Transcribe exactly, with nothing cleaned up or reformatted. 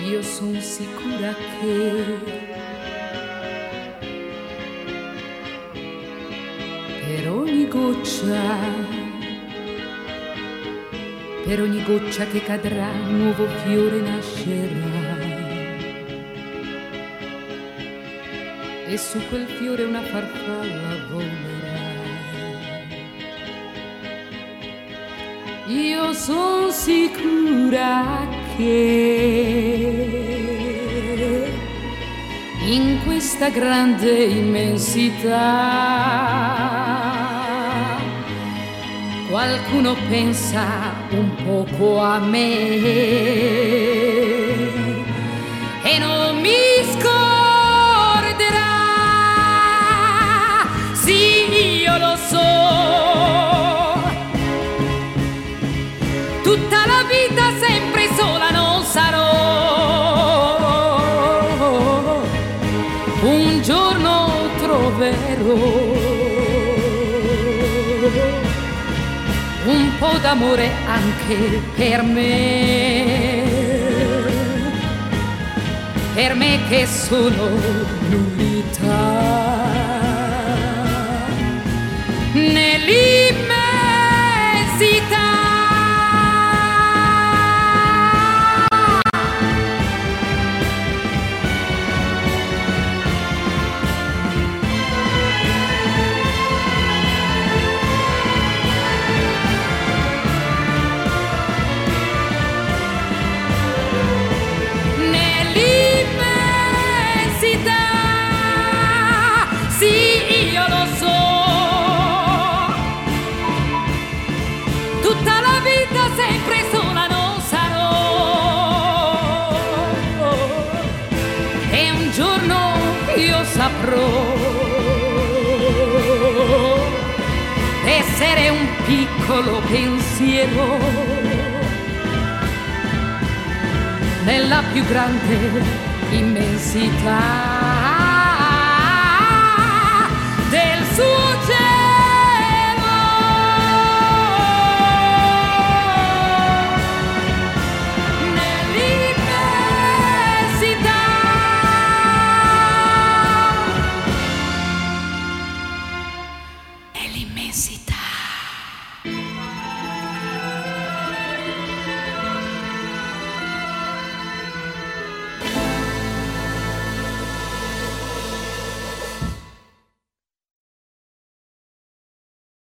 io son sicura che per ogni goccia, per ogni goccia che cadrà, un nuovo fiore nascerà. E su quel fiore una farfalla volerà. Io son sicura che in questa grande immensità qualcuno pensa un poco a me e non mi scorderà. Sì, io lo so, tutta la vita sempre sola non sarò. Un giorno troverò un po' d'amore anche per me, per me che sono l'unità nell'immensità. Saprò essere un piccolo pensiero nella più grande immensità del suo